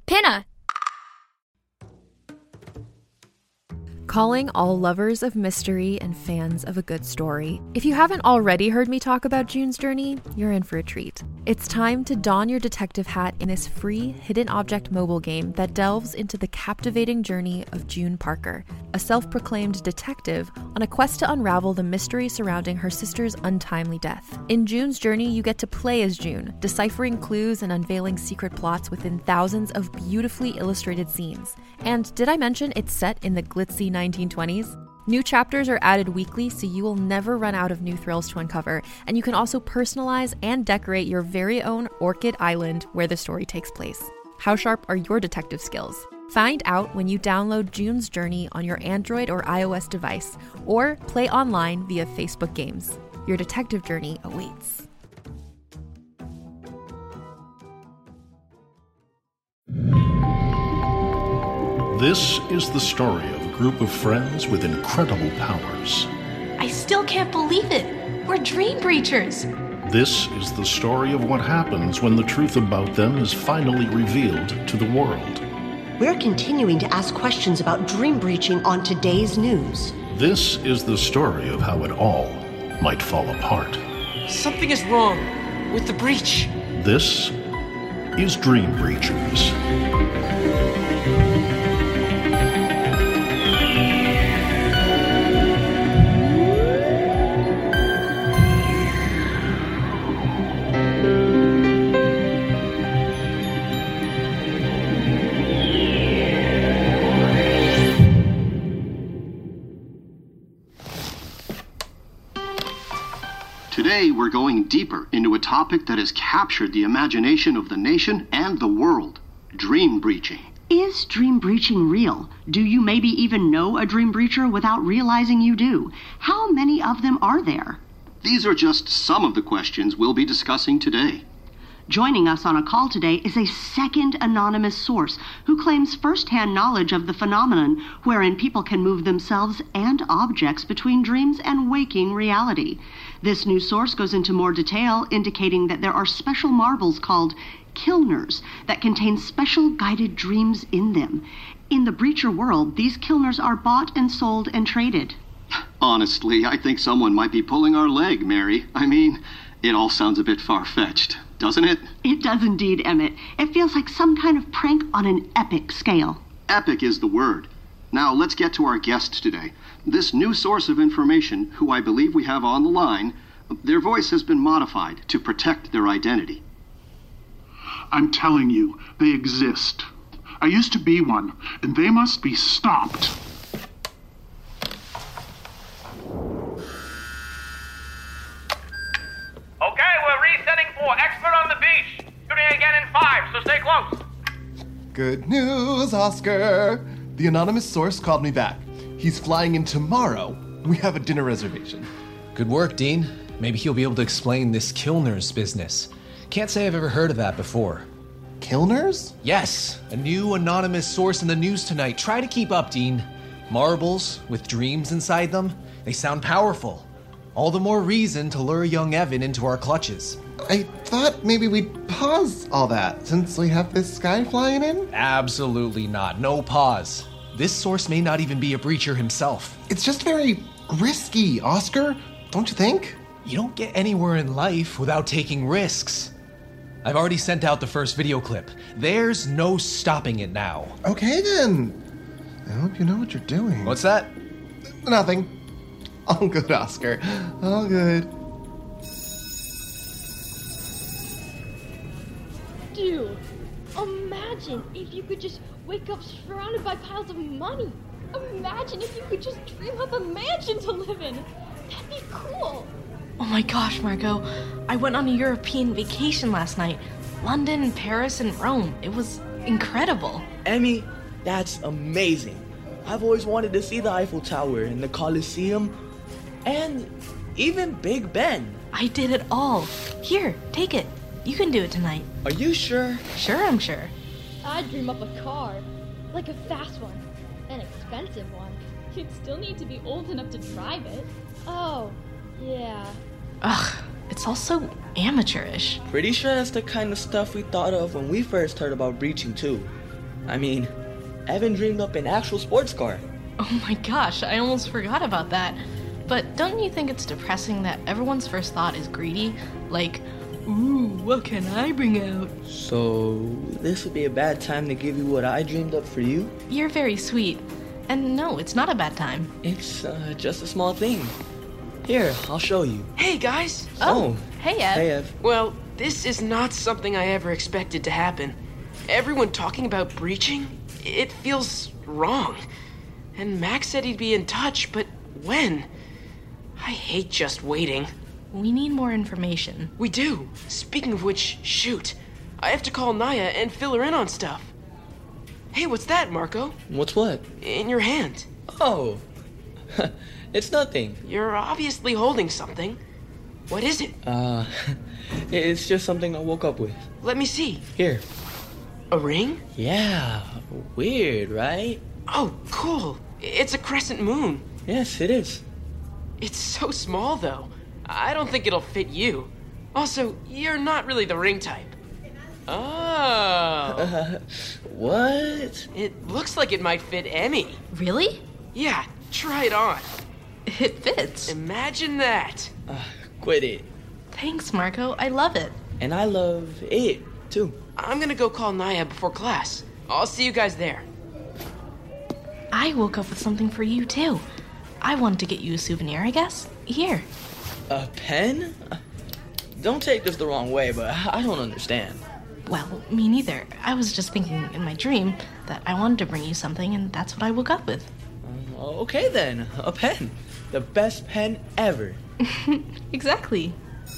Pinna! Calling all lovers of mystery and fans of a good story. If you haven't already heard me talk about June's Journey, you're in for a treat. It's time to don your detective hat in this free hidden object mobile game that delves into the captivating journey of June Parker, a self-proclaimed detective on a quest to unravel the mystery surrounding her sister's untimely death. In June's Journey, you get to play as June, deciphering clues and unveiling secret plots within thousands of beautifully illustrated scenes. And did I mention it's set in the glitzy 1920s? New chapters are added weekly, so you will never run out of new thrills to uncover, and you can also personalize and decorate your very own Orchid Island where the story takes place. How sharp are your detective skills? Find out when you download June's Journey on your Android or iOS device, or play online via Facebook Games. Your detective journey awaits. This is the story of a group of friends with incredible powers. I still can't believe it. We're Dream Breachers. This is the story of what happens when the truth about them is finally revealed to the world. We're continuing to ask questions about dream breaching on today's news. This is the story of how it all might fall apart. Something is wrong with the breach. This is Dream Breachers. Today, we're going deeper into a topic that has captured the imagination of the nation and the world: dream breaching. Is dream breaching real? Do you maybe even know a dream breacher without realizing you do? How many of them are there? These are just some of the questions we'll be discussing today. Joining us on a call today is a second anonymous source who claims firsthand knowledge of the phenomenon wherein people can move themselves and objects between dreams and waking reality. This new source goes into more detail, indicating that there are special marbles called Kilners that contain special guided dreams in them. In the breacher world, these Kilners are bought and sold and traded. Honestly, I think someone might be pulling our leg, Mary. I mean, it all sounds a bit far-fetched, doesn't it? It does indeed, Emmett. It feels like some kind of prank on an epic scale. Epic is the word. Now, let's get to our guest today. This new source of information, who I believe we have on the line, their voice has been modified to protect their identity. I'm telling you, they exist. I used to be one, and they must be stopped. Okay, we're resetting for expert on the beach. Shooting again in 5, so stay close. Good news, Oscar. The anonymous source called me back. He's flying in tomorrow. We have a dinner reservation. Good work, Dean. Maybe he'll be able to explain this Kilners business. Can't say I've ever heard of that before. Kilners? Yes, a new anonymous source in the news tonight. Try to keep up, Dean. Marbles with dreams inside them, they sound powerful. All the more reason to lure young Evan into our clutches. I thought maybe we'd pause all that since we have this guy flying in. Absolutely not. No pause. This source may not even be a breacher himself. It's just very risky, Oscar. Don't you think? You don't get anywhere in life without taking risks. I've already sent out the first video clip. There's no stopping it now. Okay then. I hope you know what you're doing. What's that? Nothing. All good, Oscar. All good. Dude, imagine if you could just wake up surrounded by piles of money. Imagine if you could just dream up a mansion to live in. That'd be cool. Oh my gosh, Margot. I went on a European vacation last night. London, Paris, and Rome. It was incredible. Emmy, that's amazing. I've always wanted to see the Eiffel Tower and the Colosseum and even Big Ben. I did it all. Here, take it. You can do it tonight. Are you sure? Sure, I'm sure. I'd dream up a car. Like a fast one. An expensive one. You'd still need to be old enough to drive it. Oh, yeah. Ugh, it's all so amateurish. Pretty sure that's the kind of stuff we thought of when we first heard about breaching too. I mean, Evan dreamed up an actual sports car. Oh my gosh, I almost forgot about that. But don't you think it's depressing that everyone's first thought is greedy? Like, ooh, what can I bring out? So, this would be a bad time to give you what I dreamed up for you? You're very sweet. And no, it's not a bad time. It's just a small thing. Here, I'll show you. Hey, guys. Oh. Hey, Ev. Hey, Ev. Well, this is not something I ever expected to happen. Everyone talking about breaching, it feels wrong. And Max said he'd be in touch, but when? I hate just waiting. We need more information. We do. Speaking of which, shoot. I have to call Naya and fill her in on stuff. Hey, what's that, Marco? What's what? In your hand. Oh. It's nothing. You're obviously holding something. What is it? It's just something I woke up with. Let me see. Here. A ring? Yeah. Weird, right? Oh, cool. It's a crescent moon. Yes, it is. It's so small, though. I don't think it'll fit you. Also, you're not really the ring type. Oh. What? It looks like it might fit Emmy. Really? Yeah, try it on. It fits. Imagine that. Quit it. Thanks, Marco. I love it. And I love it, too. I'm gonna go call Naya before class. I'll see you guys there. I woke up with something for you, too. I wanted to get you a souvenir, I guess. Here. A pen? Don't take this the wrong way, but I don't understand. Well, me neither. I was just thinking in my dream that I wanted to bring you something, and that's what I woke up with. Okay then, a pen. The best pen ever. Exactly.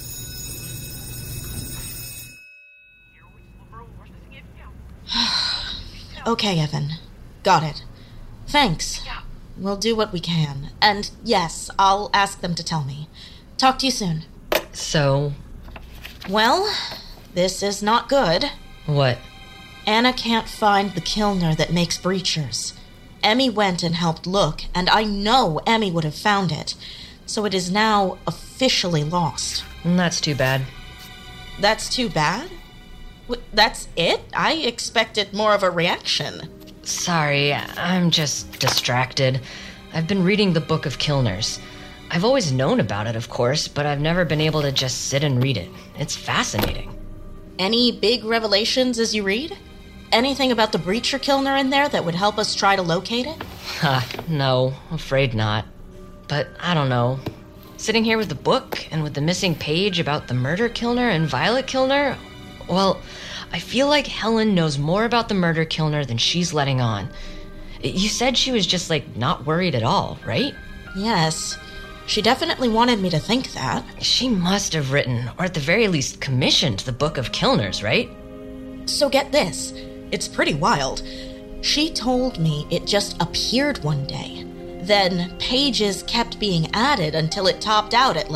Okay, Evan. Got it. Thanks. We'll do what we can. And yes, I'll ask them to tell me. Talk to you soon. So? Well, this is not good. What? Anna can't find the Kilner that makes breachers. Emmy went and helped look, and I know Emmy would have found it. So it is now officially lost. That's too bad. That's too bad? That's it? I expected more of a reaction. Sorry, I'm just distracted. I've been reading the Book of Kilners. I've always known about it, of course, but I've never been able to just sit and read it. It's fascinating. Any big revelations as you read? Anything about the Breacher Kilner in there that would help us try to locate it? No, afraid not. But I don't know. Sitting here with the book and with the missing page about the Murder Kilner and Violet Kilner, well, I feel like Helen knows more about the Murder Kilner than she's letting on. You said she was just, not worried at all, right? Yes. She definitely wanted me to think that. She must have written, or at the very least commissioned, the Book of Kilners, right? So get this. It's pretty wild. She told me it just appeared one day. Then pages kept being added until it topped out at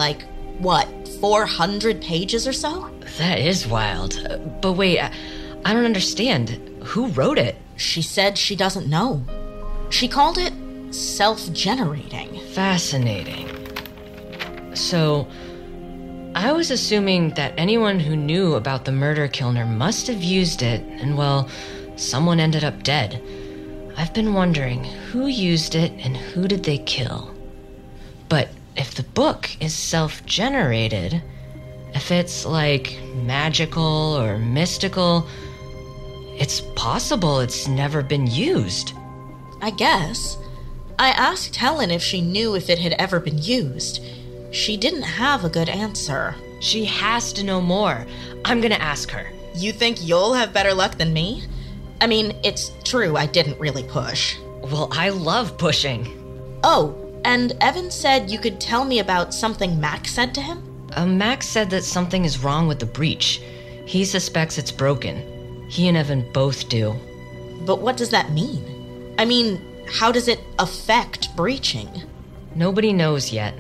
400 pages or so? That is wild. But wait, I don't understand. Who wrote it? She said she doesn't know. She called it self-generating. Fascinating. So, I was assuming that anyone who knew about the Murder Kilner must have used it, and well, someone ended up dead. I've been wondering who used it and who did they kill. But if the book is self-generated, if it's magical or mystical, it's possible it's never been used. I guess. I asked Helen if she knew if it had ever been used. She didn't have a good answer. She has to know more. I'm gonna ask her. You think you'll have better luck than me? I mean, it's true I didn't really push. Well, I love pushing. Oh, and Evan said you could tell me about something Max said to him? Max said that something is wrong with the breach. He suspects it's broken. He and Evan both do. But what does that mean? I mean, how does it affect breaching? Nobody knows yet.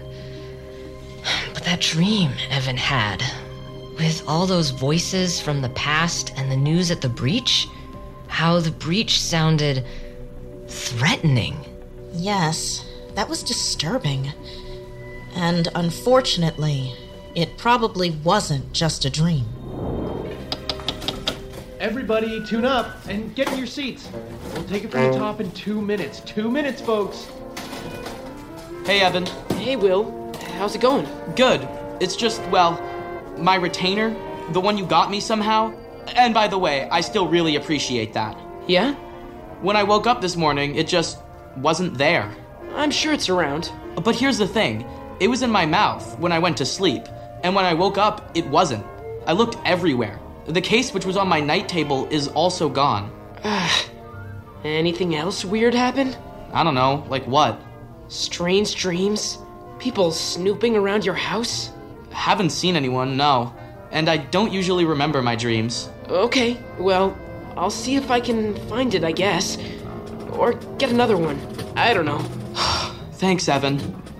But that dream Evan had, with all those voices from the past and the news at the breach, how the breach sounded threatening. Yes, that was disturbing. And unfortunately, it probably wasn't just a dream. Everybody, tune up and get in your seats. We'll take it from the top in 2 minutes. 2 minutes, folks. Hey, Evan. Hey, Will. How's it going? Good. It's just, well, my retainer, the one you got me somehow. And by the way, I still really appreciate that. Yeah? When I woke up this morning, it just wasn't there. I'm sure it's around. But here's the thing. It was in my mouth when I went to sleep. And when I woke up, it wasn't. I looked everywhere. The case which was on my night table is also gone. Anything else weird happen? I don't know. Like what? Strange dreams? People snooping around your house? Haven't seen anyone, no. And I don't usually remember my dreams. Okay, well, I'll see if I can find it, I guess. Or get another one. I don't know. Thanks, Evan.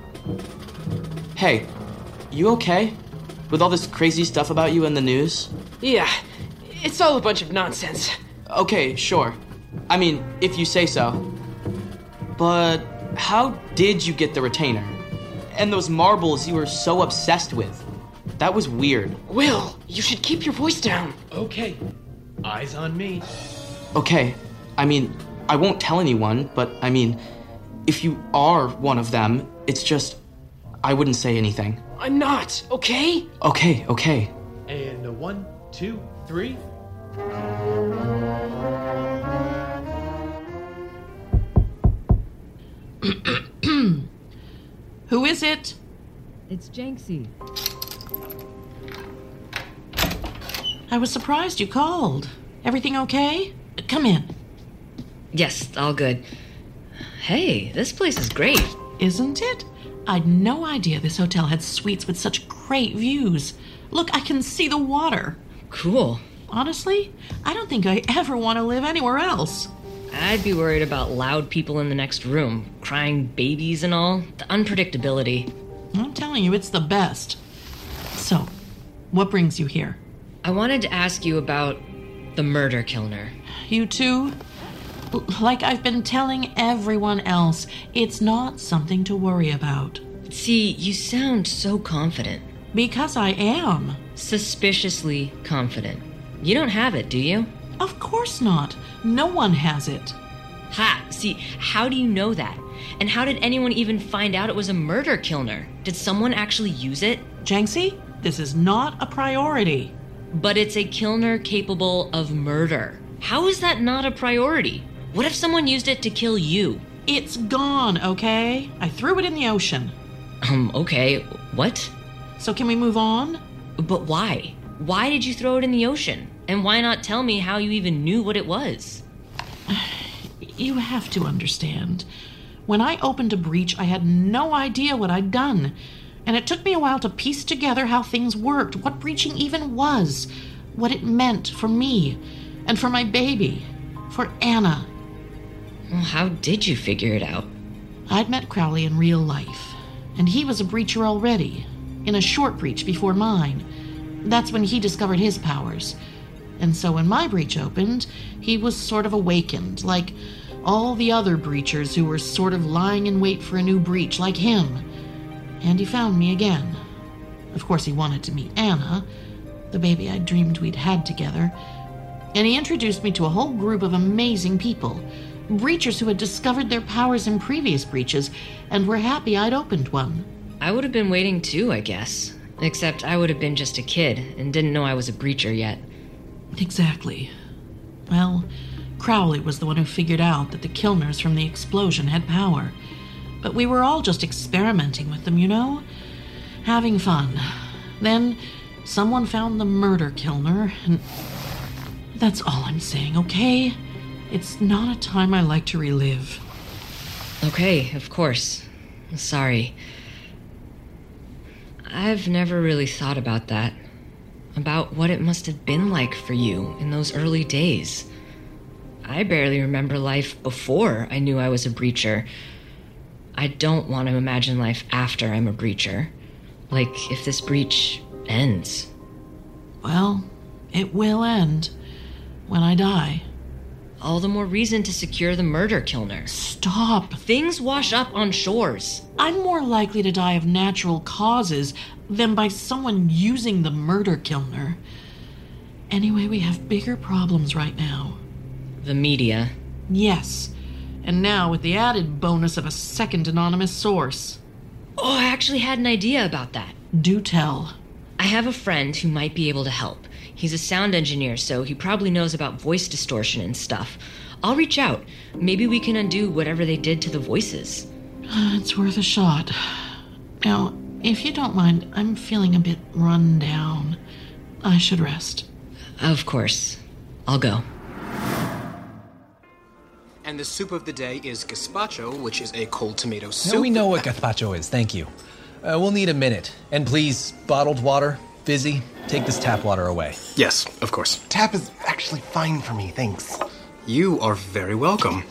Hey, you okay? With all this crazy stuff about you in the news? Yeah, it's all a bunch of nonsense. Okay, sure. I mean, if you say so. But how did you get the retainer? And those marbles you were so obsessed with? That was weird. Will, you should keep your voice down. Okay, eyes on me. Okay, I mean, I won't tell anyone, but I mean, if you are one of them, it's just, I wouldn't say anything. I'm not, okay? Okay. And 1, 2, 3. Who is it? It's Jenksy. I was surprised you called. Everything okay? Come in. Yes, all good. Hey, this place is great. Isn't it? I'd no idea this hotel had suites with such great views. Look, I can see the water. Cool. Honestly, I don't think I ever want to live anywhere else. I'd be worried about loud people in the next room, crying babies and all. The unpredictability. I'm telling you, it's the best. So, what brings you here? I wanted to ask you about the murder kilner. You too? Like I've been telling everyone else, it's not something to worry about. See, you sound so confident. Because I am. Suspiciously confident. You don't have it, do you? Of course not. No one has it. Ha! See, how do you know that? And how did anyone even find out it was a murder kilner? Did someone actually use it? Jenksy, this is not a priority. But it's a kilner capable of murder. How is that not a priority? What if someone used it to kill you? It's gone, okay? I threw it in the ocean. Okay. What? So can we move on? But why? Why did you throw it in the ocean? And why not tell me how you even knew what it was? You have to understand. When I opened a breach, I had no idea what I'd done. And it took me a while to piece together how things worked, what breaching even was, what it meant for me, and for my baby, for Anna. Well, how did you figure it out? I'd met Crowley in real life, and he was a breacher already, in a short breach before mine. That's when he discovered his powers. And so when my breach opened, he was sort of awakened, like all the other breachers who were sort of lying in wait for a new breach, like him. And he found me again. Of course, he wanted to meet Anna, the baby I dreamed we'd had together. And he introduced me to a whole group of amazing people, breachers who had discovered their powers in previous breaches and were happy I'd opened one. I would have been waiting too, I guess. Except I would have been just a kid and didn't know I was a breacher yet. Exactly. Well, Crowley was the one who figured out that the Kilners from the explosion had power. But we were all just experimenting with them, you know? Having fun. Then someone found the murder Kilner, and that's all I'm saying, okay? It's not a time I like to relive. Okay, of course. Sorry. I've never really thought about that. About what it must have been like for you in those early days. I barely remember life before I knew I was a breacher. I don't want to imagine life after I'm a breacher. Like, if this breach ends. Well, it will end. When I die. All the more reason to secure the murder kilner. Stop. Things wash up on shores. I'm more likely to die of natural causes than by someone using the murder kilner. Anyway, we have bigger problems right now. The media. Yes. And now with the added bonus of a second anonymous source. Oh, I actually had an idea about that. Do tell. I have a friend who might be able to help. He's a sound engineer, so he probably knows about voice distortion and stuff. I'll reach out. Maybe we can undo whatever they did to the voices. It's worth a shot. Now, if you don't mind, I'm feeling a bit run down. I should rest. Of course. I'll go. And the soup of the day is gazpacho, which is a cold tomato soup. No, we know what gazpacho is, thank you. We'll need a minute. And please, bottled water, fizzy, take this tap water away. Yes, of course. Tap is actually fine for me, thanks. You are very welcome.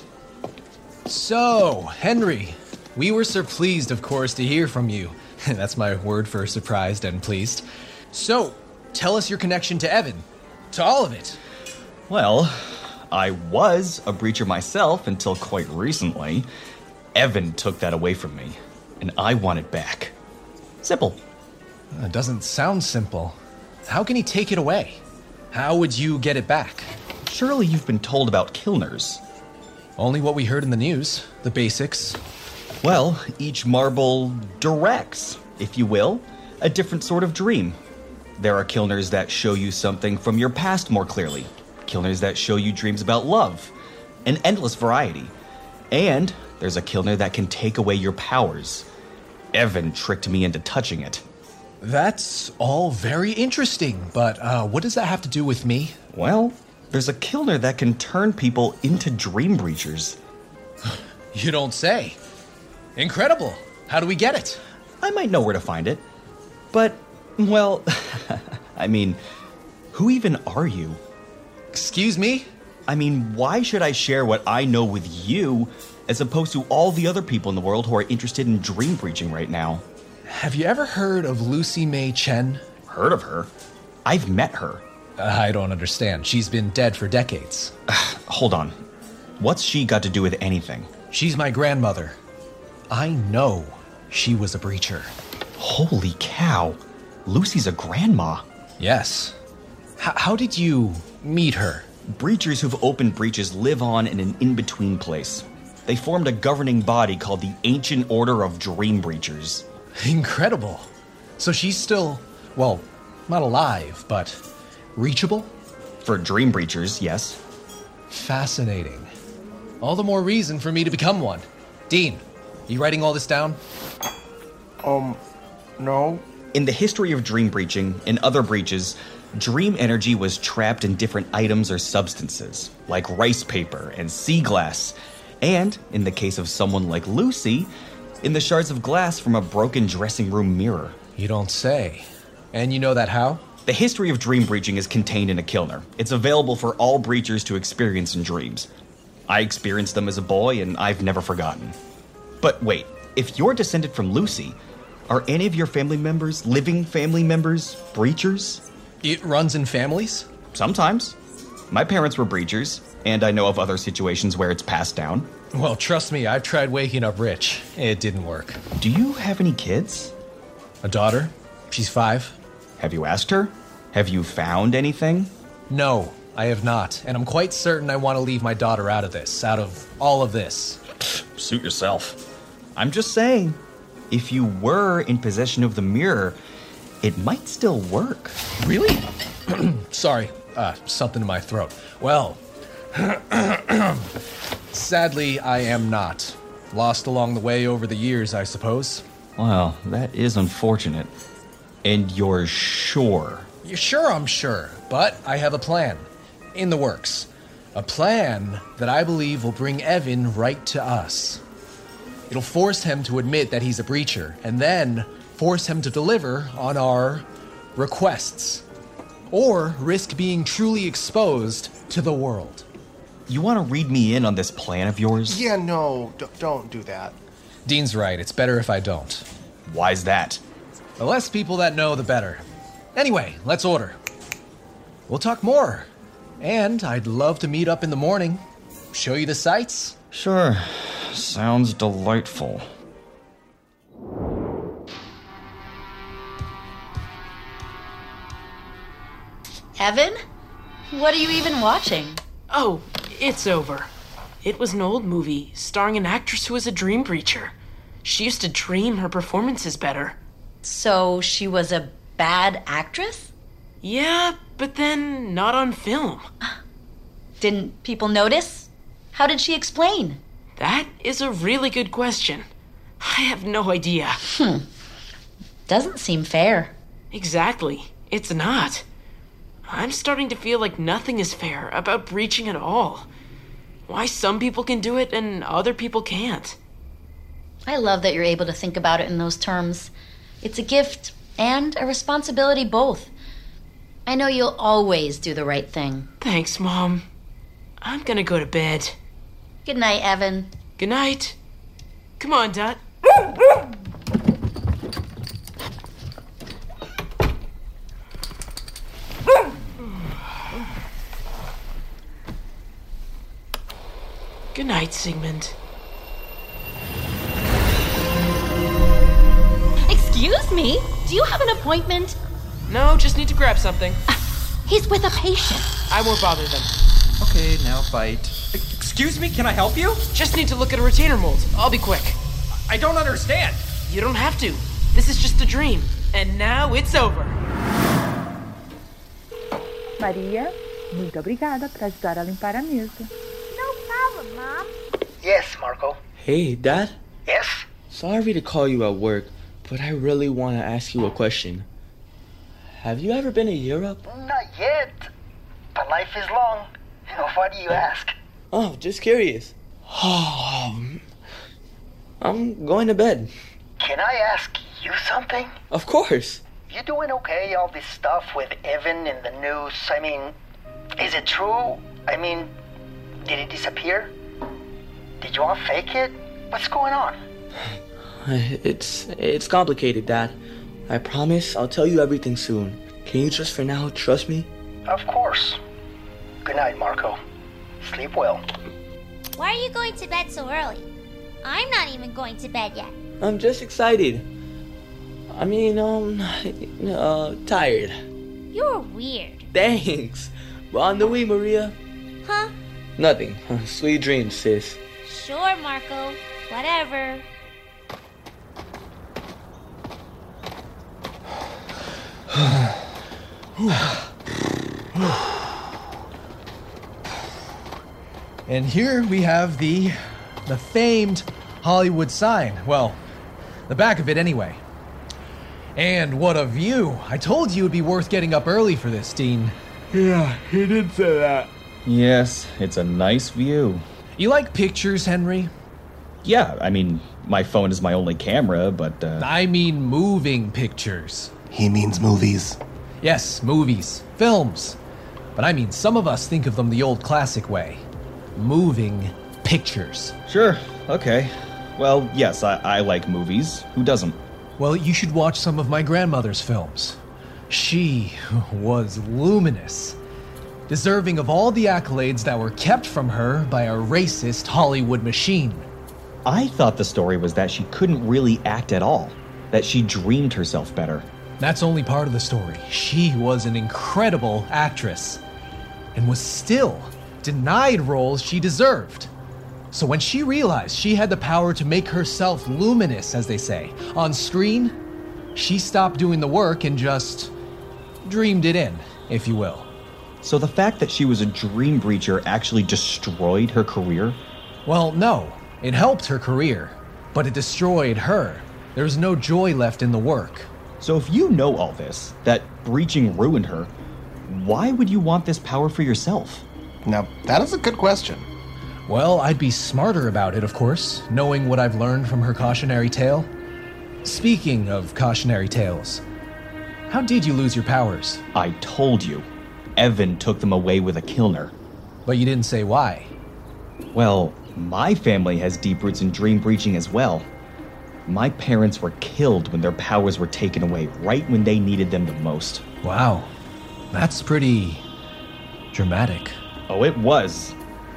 So, Henry, we were so pleased, of course, to hear from you. That's my word for surprised and pleased. So, tell us your connection to Evan. To all of it. Well, I was a breacher myself until quite recently. Evan took that away from me, and I want it back. Simple. It doesn't sound simple. How can he take it away? How would you get it back? Surely you've been told about Kilners. Only what we heard in the news, the basics. Well, each marble directs, if you will, a different sort of dream. There are Kilners that show you something from your past more clearly. Kilners that show you dreams about love. An endless variety. And there's a Kilner that can take away your powers. Evan tricked me into touching it. That's all very interesting, but what does that have to do with me? Well, there's a Kilner that can turn people into dream breachers. You don't say. Incredible. How do we get it? I might know where to find it. But, well, I mean, who even are you? Excuse me? I mean, why should I share what I know with you as opposed to all the other people in the world who are interested in dream breaching right now? Have you ever heard of Lucy May Chen? Heard of her? I've met her. I don't understand. She's been dead for decades. Hold on. What's she got to do with anything? She's my grandmother. I know she was a breacher. Holy cow. Lucy's a grandma. Yes. How did you meet her? Breachers who've opened breaches live on in an in-between place. They formed a governing body called the Ancient Order of Dream Breachers. Incredible. So she's still, well, not alive, but reachable? For dream breachers, yes. Fascinating. All the more reason for me to become one. Dean, you writing all this down? No. In the history of dream breaching and other breaches, dream energy was trapped in different items or substances, like rice paper and sea glass, and, in the case of someone like Lucy, in the shards of glass from a broken dressing room mirror. You don't say. And you know that how? The history of dream breaching is contained in a Kilner. It's available for all breachers to experience in dreams. I experienced them as a boy, and I've never forgotten. But wait, if you're descended from Lucy, are any of your family members, living family members, breachers? It runs in families? Sometimes. My parents were breachers, and I know of other situations where it's passed down. Well, trust me, I've tried waking up rich. It didn't work. Do you have any kids? A daughter. She's 5. Have you asked her? Have you found anything? No, I have not. And I'm quite certain I want to leave my daughter out of this, out of all of this. Suit yourself. I'm just saying, if you were in possession of the mirror, it might still work. Really? Sorry, something in my throat. Well, sadly, I am not. Lost along the way over the years, I suppose. Well, that is unfortunate. And you're sure? You're sure I'm sure, but I have a plan. In the works. A plan that I believe will bring Evan right to us. It'll force him to admit that he's a breacher, and then force him to deliver on our requests. Or risk being truly exposed to the world. You want to read me in on this plan of yours? Yeah, no, don't do that. Dean's right, it's better if I don't. Why's that? The less people that know, the better. Anyway, let's order. We'll talk more. And I'd love to meet up in the morning. Show you the sights? Sure. Sounds delightful. Evan? What are you even watching? Oh, it's over. It was an old movie starring an actress who was a dream breacher. She used to dream her performances better. So she was a bad actress? Yeah, but then not on film. Didn't people notice? How did she explain? That is a really good question. I have no idea. Doesn't seem fair. Exactly. It's not. I'm starting to feel like nothing is fair about breaching at all. Why some people can do it and other people can't. I love that you're able to think about it in those terms. It's a gift and a responsibility both. I know you'll always do the right thing. Thanks, Mom. I'm gonna go to bed. Good night, Evan. Good night. Come on, Dot. Good night, Sigmund. Excuse me? Do you have an appointment? No, just need to grab something. He's with a patient. I won't bother them. Okay, now bite. Excuse me, can I help you? Just need to look at a retainer mold. I'll be quick. I don't understand. You don't have to. This is just a dream. And now it's over. Maria, muito obrigada por ajudar a limpar a mesa. No problem, Mom. Yes, Marco. Hey, Dad? Yes? Sorry to call you at work, but I really want to ask you a question. Have you ever been to Europe? Not yet. But life is long. Why do you ask? Oh, just curious. I'm going to bed. Can I ask you something? Of course. You doing okay, all this stuff with Evan in the news? I mean, is it true? I mean, did it disappear? Did you all fake it? What's going on? It's complicated, Dad. I promise I'll tell you everything soon. Can you just for now trust me? Of course. Good night, Marco. Sleep well. Why are you going to bed so early? I'm not even going to bed yet. I'm just excited. I mean, tired. You're weird. Thanks. Bon nuit, Maria. Huh? Nothing. Sweet dreams, sis. Sure, Marco. Whatever. And here we have the famed Hollywood sign. Well, the back of it anyway. And what a view. I told you it'd be worth getting up early for this, Dean. Yeah, he did say that. Yes, it's a nice view. You like pictures, Henry? Yeah, I mean, my phone is my only camera, but I mean moving pictures. He means movies. Yes, movies, films. But I mean, some of us think of them the old classic way. Moving pictures. Sure, okay. Well, yes, I like movies. Who doesn't? Well, you should watch some of my grandmother's films. She was luminous, deserving of all the accolades that were kept from her by a racist Hollywood machine. I thought the story was that she couldn't really act at all, that she dreamed herself better. That's only part of the story. She was an incredible actress and was still denied roles she deserved. So when she realized she had the power to make herself luminous, as they say, on screen, she stopped doing the work and just dreamed it in, if you will. So the fact that she was a dream breacher actually destroyed her career? Well, no. It helped her career, but it destroyed her. There's no joy left in the work. So if you know all this, that breaching ruined her, why would you want this power for yourself? Now, that is a good question. Well, I'd be smarter about it, of course, knowing what I've learned from her cautionary tale. Speaking of cautionary tales, how did you lose your powers? I told you. Evan took them away with a Kilner. But you didn't say why. Well, my family has deep roots in dream breaching as well. My parents were killed when their powers were taken away right when they needed them the most. Wow. That's pretty dramatic. Oh, it was.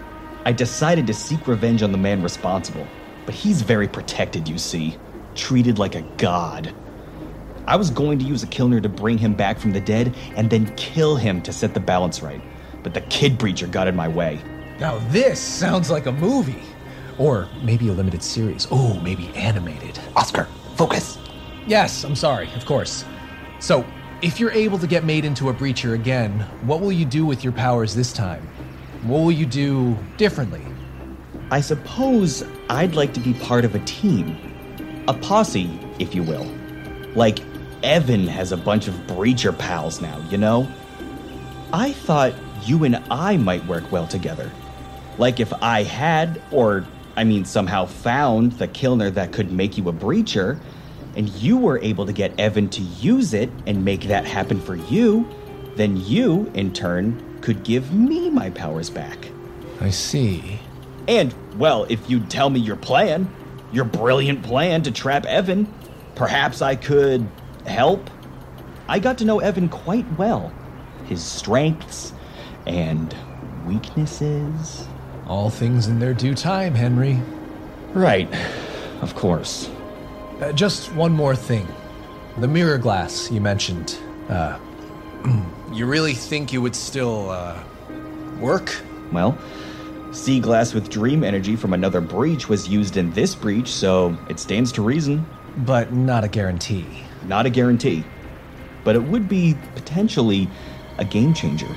I decided to seek revenge on the man responsible, but he's very protected, you see, treated like a god. I was going to use a Kilner to bring him back from the dead and then kill him to set the balance right. but the kid breacher got in my way. Now this sounds like a movie. Or maybe a limited series. Oh, maybe animated. Oscar, focus. Yes, I'm sorry, of course. So, if you're able to get made into a breacher again, what will you do with your powers this time? What will you do differently? I suppose I'd like to be part of a team. A posse, if you will. Like Evan has a bunch of breacher pals now, you know? I thought you and I might work well together. Like if I had, somehow found the Kilner that could make you a breacher, and you were able to get Evan to use it and make that happen for you, then you, in turn, could give me my powers back. I see. And, well, if you'd tell me your plan, your brilliant plan to trap Evan, perhaps I could help. I got to know Evan quite well. His strengths and weaknesses. All things in their due time, Henry. Right, of course. Just one more thing. The mirror glass you mentioned. You really think you would still, work? Well, sea glass with dream energy from another breach was used in this breach, so it stands to reason. But not a guarantee. Not a guarantee. But it would be potentially a game changer.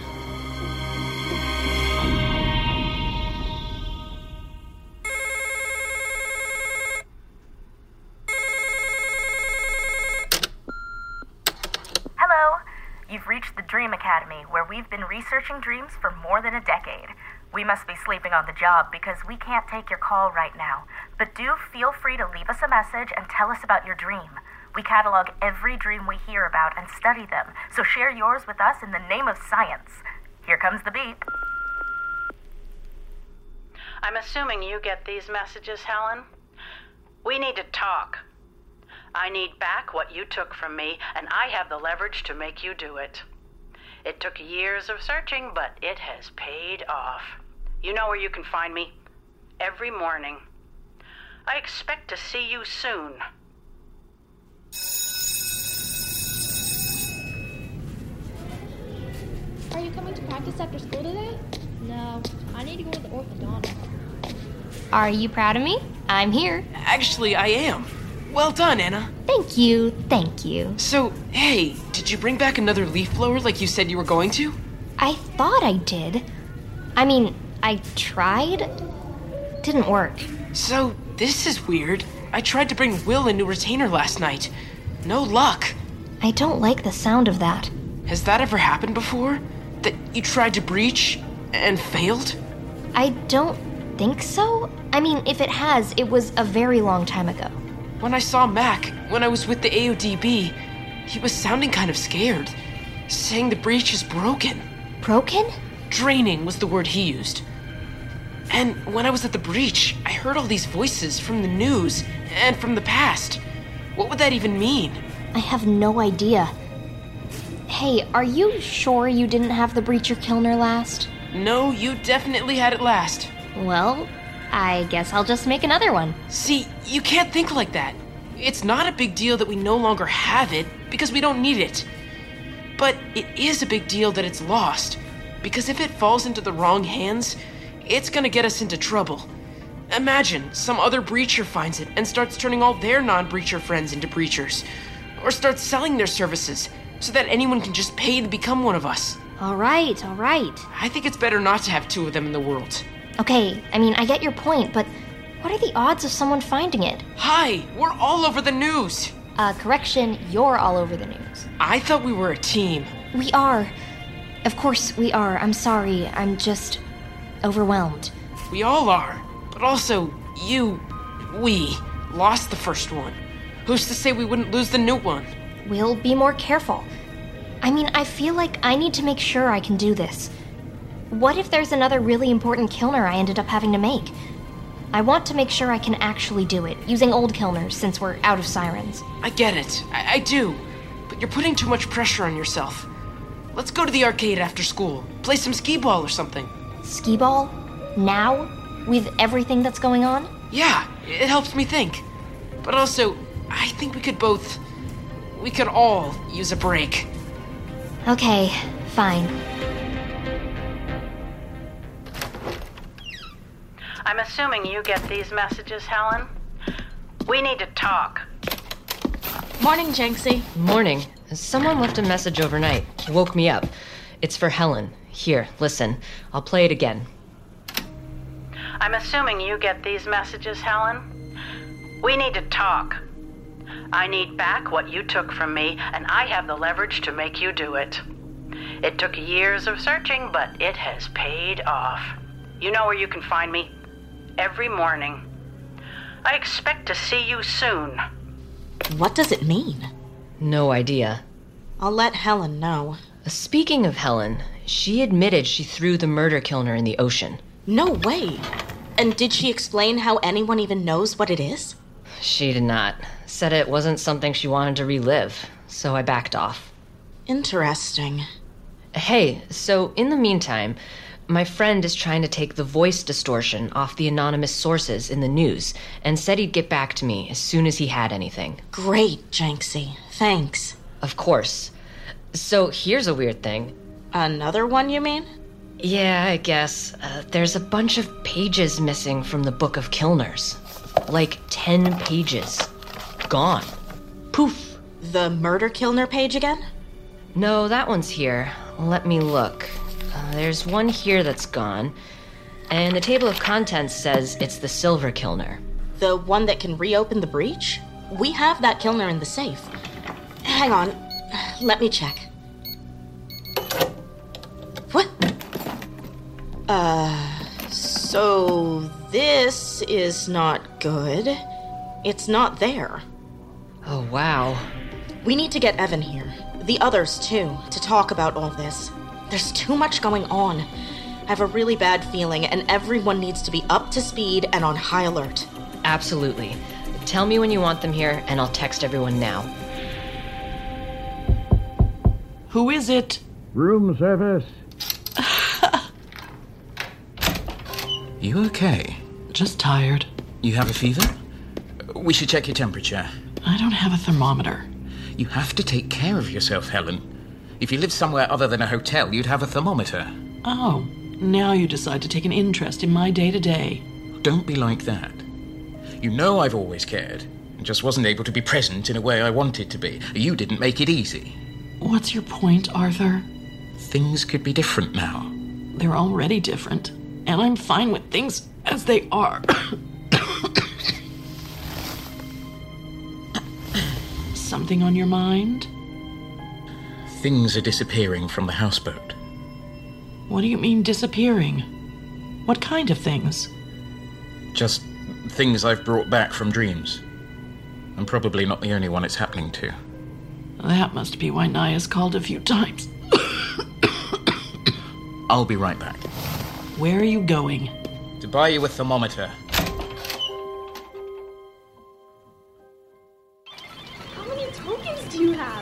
You've reached the Dream Academy, where we've been researching dreams for more than a decade. We must be sleeping on the job because we can't take your call right now. But do feel free to leave us a message and tell us about your dream. We catalog every dream we hear about and study them, so share yours with us in the name of science. Here comes the beep. I'm assuming you get these messages, Helen. We need to talk. I need back what you took from me, and I have the leverage to make you do it. It took years of searching, but it has paid off. You know where you can find me? Every morning. I expect to see you soon. Are you coming to practice after school today? No, I need to go to the orthodontist. Are you proud of me? I'm here. Actually, I am. Well done, Anna. Thank you, thank you. So, hey, did you bring back another leaf blower like you said you were going to? I thought I did. I mean, I tried. Didn't work. So, this is weird. I tried to bring Will a new retainer last night. No luck. I don't like the sound of that. Has that ever happened before? That you tried to breach and failed? I don't think so. I mean, if it has, it was a very long time ago. When I saw Mac, when I was with the AODB, he was sounding kind of scared, saying the breach is broken. Broken? Draining was the word he used. And when I was at the breach, I heard all these voices from the news and from the past. What would that even mean? I have no idea. Hey, are you sure you didn't have the breacher Kilner last? No, you definitely had it last. Well, I guess I'll just make another one. See, you can't think like that. It's not a big deal that we no longer have it, because we don't need it. But it is a big deal that it's lost, because if it falls into the wrong hands, it's gonna get us into trouble. Imagine some other breacher finds it and starts turning all their non-breacher friends into breachers, or starts selling their services, so that anyone can just pay to become one of us. All right. I think it's better not to have two of them in the world. Okay, I mean, I get your point, but what are the odds of someone finding it? Hi, we're all over the news. Correction, you're all over the news. I thought we were a team. We are. Of course we are. I'm sorry. I'm just overwhelmed. We all are. But also, we lost the first one. Who's to say we wouldn't lose the new one? We'll be more careful. I mean, I feel like I need to make sure I can do this. What if there's another really important Kilner I ended up having to make? I want to make sure I can actually do it, using old Kilners since we're out of sirens. I get it. I do. But you're putting too much pressure on yourself. Let's go to the arcade after school. Play some skee-ball or something. Skee-ball? Now? With everything that's going on? Yeah, it helps me think. But also, I think we could all use a break. Okay, fine. I'm assuming you get these messages, Helen. We need to talk. Morning, Jenksy. Morning. Someone left a message overnight. Woke me up. It's for Helen. Here, listen. I'll play it again. I'm assuming you get these messages, Helen. We need to talk. I need back what you took from me, and I have the leverage to make you do it. It took years of searching, but it has paid off. You know where you can find me? Every morning. I expect to see you soon. What does it mean? No idea. I'll let Helen know. Speaking of Helen, she admitted she threw the murder kilner in the ocean. No way. And did she explain how anyone even knows what it is? She did not. Said it wasn't something she wanted to relive, so I backed off. Interesting. Hey, so in the meantime, my friend is trying to take the voice distortion off the anonymous sources in the news and said he'd get back to me as soon as he had anything. Great, Jenksy. Thanks. Of course. So here's a weird thing. Another one, you mean? Yeah, I guess. There's a bunch of pages missing from the Book of Kilners. Like 10 pages. Gone. Poof. The murder kilner page again? No, that one's here. Let me look. There's one here that's gone. And the table of contents says it's the silver kilner. The one that can reopen the breach? We have that kilner in the safe. Hang on. Let me check. What? So this is not good. It's not there. Oh, wow. We need to get Evan here. The others, too, to talk about all this. There's too much going on. I have a really bad feeling, and everyone needs to be up to speed and on high alert. Absolutely. Tell me when you want them here, and I'll text everyone now. Who is it? Room service. You okay? Just tired. You have a fever? We should check your temperature. I don't have a thermometer. You have to take care of yourself, Helen. If you lived somewhere other than a hotel, you'd have a thermometer. Oh, now you decide to take an interest in my day-to-day. Don't be like that. You know I've always cared, and just wasn't able to be present in a way I wanted to be. You didn't make it easy. What's your point, Arthur? Things could be different now. They're already different, and I'm fine with things as they are. Something on your mind? Things are disappearing from the houseboat. What do you mean disappearing? What kind of things? Just things I've brought back from dreams. I'm probably not the only one it's happening to. That must be why Naya's called a few times. I'll be right back. Where are you going? To buy you a thermometer. How many tokens do you have?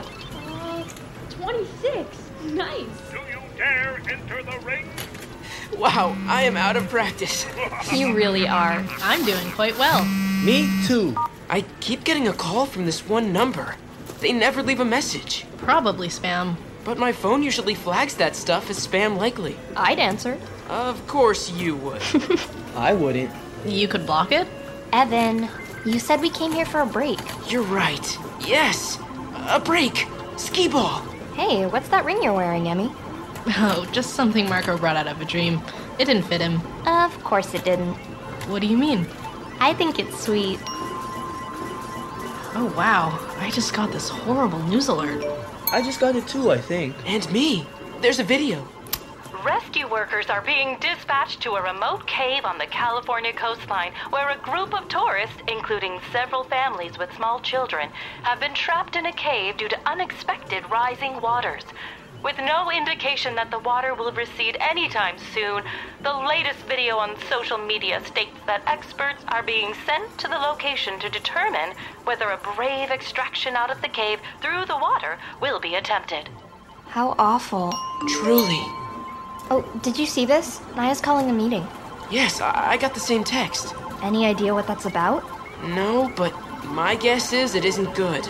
26. Nice. Do you dare enter the ring? Wow, I am out of practice. You really are. I'm doing quite well. Me too. I keep getting a call from this one number. They never leave a message. Probably spam. But my phone usually flags that stuff as spam likely. I'd answer. Of course you would. I wouldn't. You could block it? Evan, you said we came here for a break. You're right. Yes, a break. Skee ball. Hey, what's that ring you're wearing, Emmy? Oh, just something Marco brought out of a dream. It didn't fit him. Of course it didn't. What do you mean? I think it's sweet. Oh, wow. I just got this horrible news alert. I just got it too, I think. And me. There's a video. Rescue workers are being dispatched to a remote cave on the California coastline where a group of tourists, including several families with small children, have been trapped in a cave due to unexpected rising waters. With no indication that the water will recede anytime soon, the latest video on social media states that experts are being sent to the location to determine whether a brave extraction out of the cave through the water will be attempted. How awful. Truly. Oh, did you see this? Naya's calling a meeting. Yes, I got the same text. Any idea what that's about? No, but my guess is it isn't good.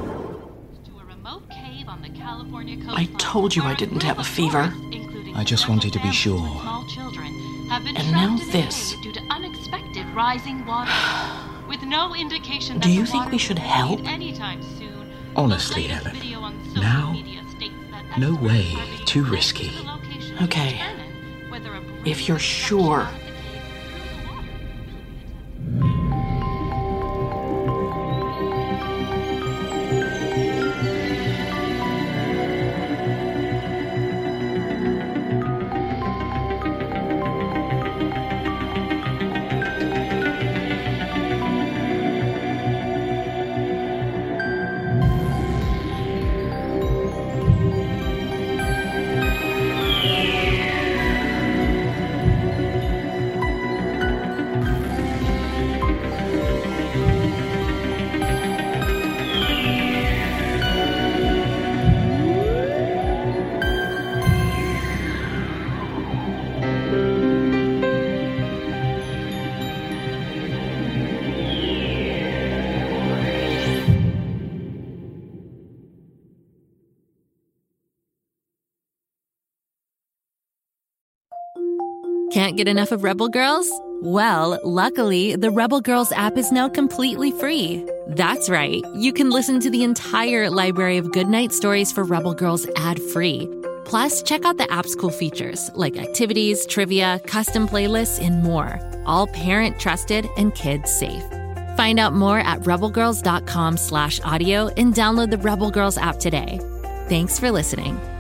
I told you I didn't have a fever. I just wanted to be sure. And now this. with rising water. With no indication that Do you the think water we should will help? recede anytime soon. Honestly, The latest Ellen, video on social now? media states that No way. experts are being Too sent risky. to the location Okay. to determine whether a breach If you're of suction sure. out of the cave Can't get enough of Rebel Girls? Well, luckily, the Rebel Girls app is now completely free. That's right. You can listen to the entire library of goodnight stories for Rebel Girls ad-free. Plus, check out the app's cool features like activities, trivia, custom playlists, and more. All parent-trusted and kids-safe. Find out more at rebelgirls.com/audio and download the Rebel Girls app today. Thanks for listening.